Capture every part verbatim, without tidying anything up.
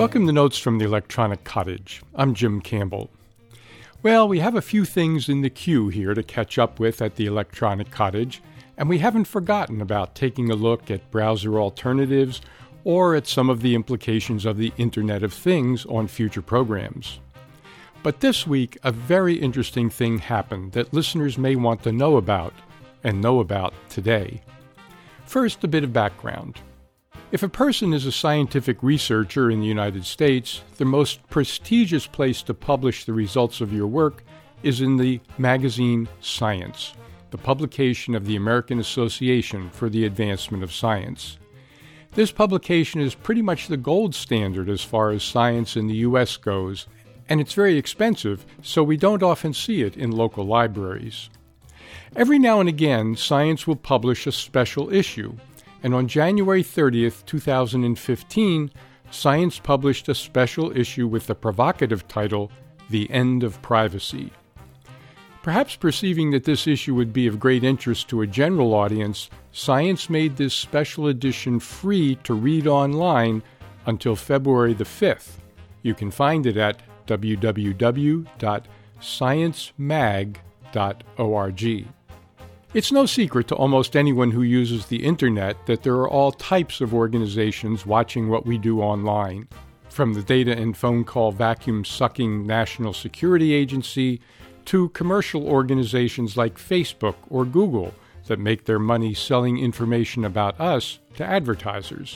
Welcome to Notes from the Electronic Cottage. I'm Jim Campbell. Well, we have a few things in the queue here to catch up with at the Electronic Cottage, and we haven't forgotten about taking a look at browser alternatives or at some of the implications of the Internet of Things on future programs. But this week, a very interesting thing happened that listeners may want to know about, and know about today. First, a bit of background. If a person is a scientific researcher in the United States, the most prestigious place to publish the results of your work is in the magazine Science, the publication of the American Association for the Advancement of Science. This publication is pretty much the gold standard as far as science in the U S goes, and it's very expensive, so we don't often see it in local libraries. Every now and again, Science will publish a special issue, and on January thirtieth, two thousand fifteen, Science published a special issue with the provocative title, The End of Privacy. Perhaps perceiving that this issue would be of great interest to a general audience, Science made this special edition free to read online until February the fifth. You can find it at w w w dot science mag dot org. It's no secret to almost anyone who uses the Internet that there are all types of organizations watching what we do online, from the data and phone call vacuum-sucking National Security Agency to commercial organizations like Facebook or Google that make their money selling information about us to advertisers.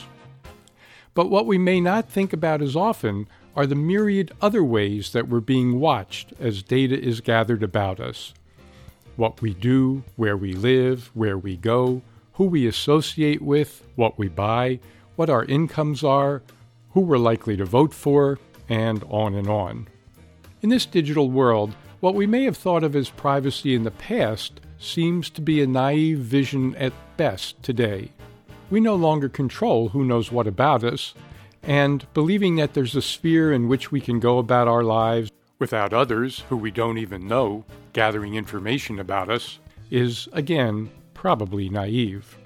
But what we may not think about as often are the myriad other ways that we're being watched as data is gathered about us. What we do, where we live, where we go, who we associate with, what we buy, what our incomes are, who we're likely to vote for, and on and on. In this digital world, what we may have thought of as privacy in the past seems to be a naive vision at best today. We no longer control who knows what about us, and believing that there's a sphere in which we can go about our lives without others, who we don't even know, gathering information about us, is, again, probably naive.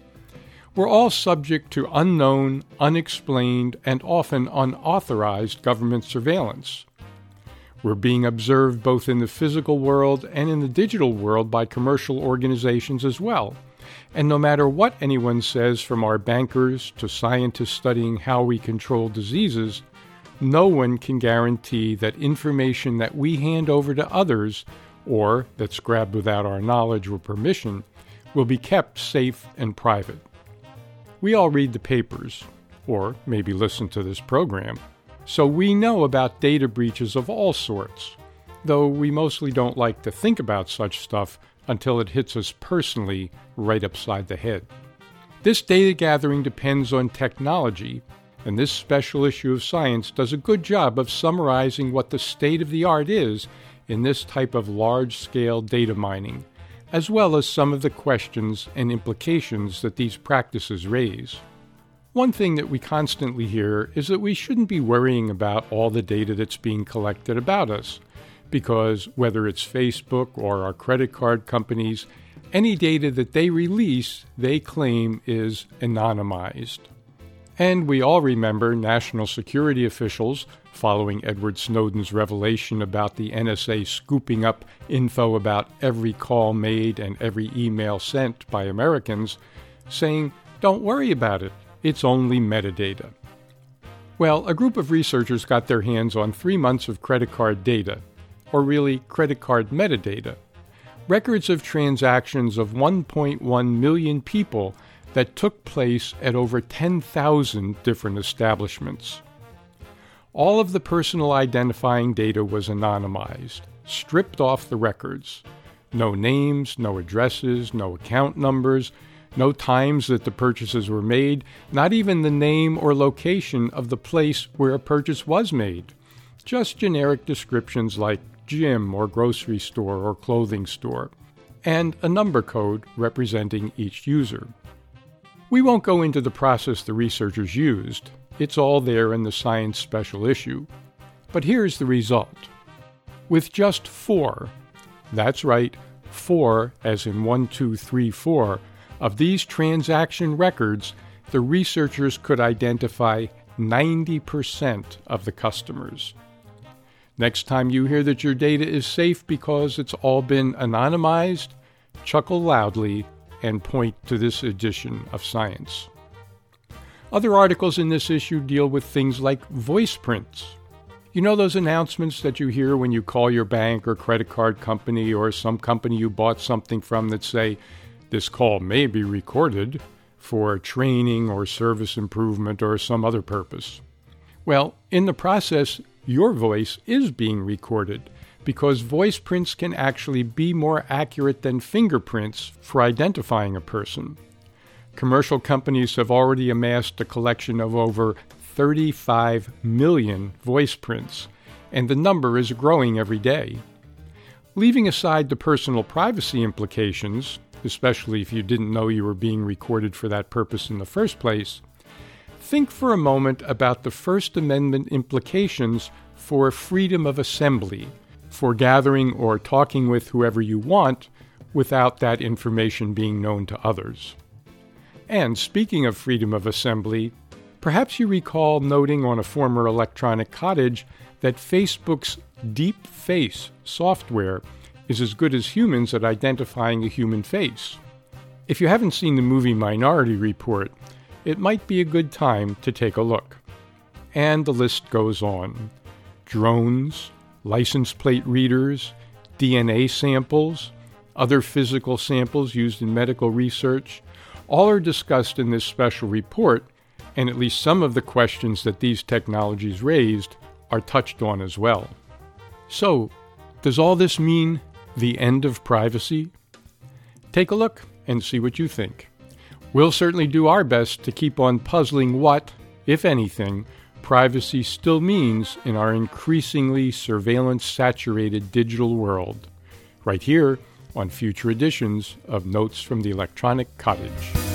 We're all subject to unknown, unexplained, and often unauthorized government surveillance. We're being observed both in the physical world and in the digital world by commercial organizations as well. And no matter what anyone says, from our bankers to scientists studying how we control diseases, no one can guarantee that information that we hand over to others, or that's grabbed without our knowledge or permission, will be kept safe and private. We all read the papers, or maybe listen to this program, so we know about data breaches of all sorts, though we mostly don't like to think about such stuff until it hits us personally right upside the head. This data gathering depends on technology, and this special issue of Science does a good job of summarizing what the state of the art is in this type of large-scale data mining, as well as some of the questions and implications that these practices raise. One thing that we constantly hear is that we shouldn't be worrying about all the data that's being collected about us, because whether it's Facebook or our credit card companies, any data that they release, they claim is anonymized. And we all remember national security officials, following Edward Snowden's revelation about the N S A scooping up info about every call made and every email sent by Americans, saying, "Don't worry about it, it's only metadata." Well, a group of researchers got their hands on three months of credit card data, or really credit card metadata, records of transactions of one point one million people that took place at over ten thousand different establishments. All of the personal identifying data was anonymized, stripped off the records. No names, no addresses, no account numbers, no times that the purchases were made, not even the name or location of the place where a purchase was made. Just generic descriptions like gym or grocery store or clothing store, and a number code representing each user. We won't go into the process the researchers used. It's all there in the Science special issue. But here's the result. With just four, that's right, four as in one, two, three, four, of these transaction records, the researchers could identify ninety percent of the customers. Next time you hear that your data is safe because it's all been anonymized, chuckle loudly and point to this edition of Science. Other articles in this issue deal with things like voice prints. You know those announcements that you hear when you call your bank or credit card company or some company you bought something from that say, "This call may be recorded for training or service improvement or some other purpose." Well, in the process, your voice is being recorded because voice prints can actually be more accurate than fingerprints for identifying a person. Commercial companies have already amassed a collection of over thirty-five million voice prints, and the number is growing every day. Leaving aside the personal privacy implications, especially if you didn't know you were being recorded for that purpose in the first place, think for a moment about the First Amendment implications for freedom of assembly, for gathering or talking with whoever you want without that information being known to others. And speaking of freedom of assembly, perhaps you recall noting on a former electronic cottage that Facebook's Deep Face software is as good as humans at identifying a human face. If you haven't seen the movie Minority Report, it might be a good time to take a look. And the list goes on. Drones, license plate readers, D N A samples, other physical samples used in medical research, all are discussed in this special report, and at least some of the questions that these technologies raised are touched on as well. So, does all this mean the end of privacy? Take a look and see what you think. We'll certainly do our best to keep on puzzling what, if anything, privacy still means in our increasingly surveillance-saturated digital world, right here on future editions of Notes from the Electronic Cottage.